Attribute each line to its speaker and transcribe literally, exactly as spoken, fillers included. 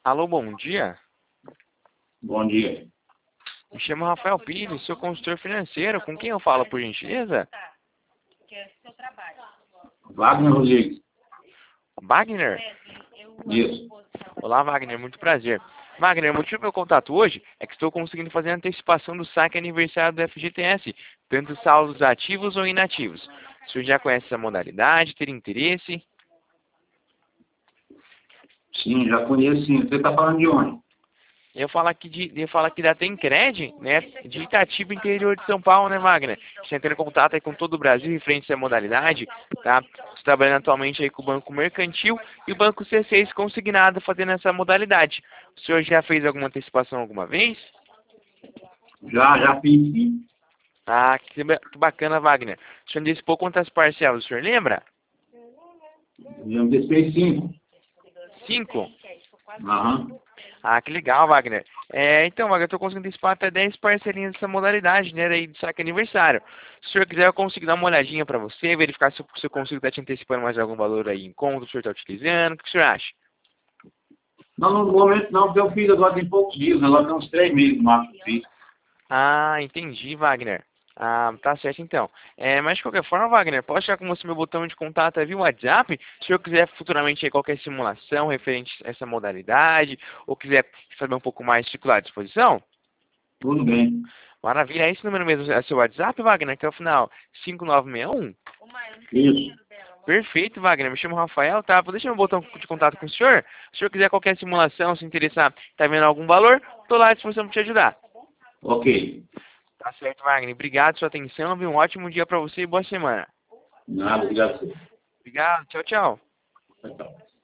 Speaker 1: Alô, bom dia.
Speaker 2: Bom dia.
Speaker 1: Me chamo Rafael Pires, sou consultor financeiro. Com quem eu falo, por gentileza?
Speaker 2: Wagner Rodrigues.
Speaker 1: Wagner?
Speaker 2: Isso.
Speaker 1: Olá, Wagner, muito prazer. Wagner, o motivo do meu contato hoje é que estou conseguindo fazer a antecipação do saque aniversário do F G T S, tanto saldos ativos ou inativos. O senhor já conhece essa modalidade, teria interesse?
Speaker 2: Sim, já conheço sim. Você está falando de onde?
Speaker 1: Eu falo aqui de, eu falo aqui da Tencred, né, de Itatiba, interior de São Paulo, né, Wagner? Você entra em contato aí com todo o Brasil referente a essa modalidade, tá? Estou trabalhando atualmente aí com o Banco Mercantil e o Banco C seis consignado fazendo essa modalidade. O senhor já fez alguma antecipação alguma vez?
Speaker 2: Já, já fiz sim.
Speaker 1: Ah, que, ba- que bacana, Wagner. O senhor antecipou quantas parcelas, o senhor lembra?
Speaker 2: Já antecipei cinco.
Speaker 1: Cinco?
Speaker 2: Aham.
Speaker 1: Ah, que legal, Wagner. É, então, Wagner, eu estou conseguindo antecipar até dez parcelinhas dessa modalidade, né, daí de saque aniversário. Se o senhor quiser, eu consigo dar uma olhadinha para você, verificar se eu, se eu consigo estar te antecipando mais algum valor aí em conta, o senhor está utilizando, o que o senhor acha?
Speaker 2: Não, no momento não, porque eu fiz agora tem poucos dias, agora tem uns três meses no máximo que eu fiz.
Speaker 1: Ah, entendi, Wagner. Ah, tá certo então. É, mas de qualquer forma, Wagner, posso deixar com você meu botão de contato aí via WhatsApp? Se o senhor quiser futuramente aí qualquer simulação referente a essa modalidade, ou quiser saber um pouco mais, fico lá à disposição?
Speaker 2: Tudo bem.
Speaker 1: Maravilha, é esse número mesmo, é seu WhatsApp, Wagner, que é o final cinco nove seis um?
Speaker 2: Isso.
Speaker 1: Perfeito, Wagner, me chamo Rafael, tá? Vou deixar meu botão de contato com o senhor. Se o senhor quiser qualquer simulação, se interessar, tá vendo algum valor, tô lá à disposição para te ajudar.
Speaker 2: Ok.
Speaker 1: Tá certo, Wagner. Obrigado pela sua atenção, viu? Um ótimo dia para você e boa semana.
Speaker 2: Nada, obrigado a você.
Speaker 1: Obrigado, tchau, tchau.
Speaker 2: Tchau, tchau.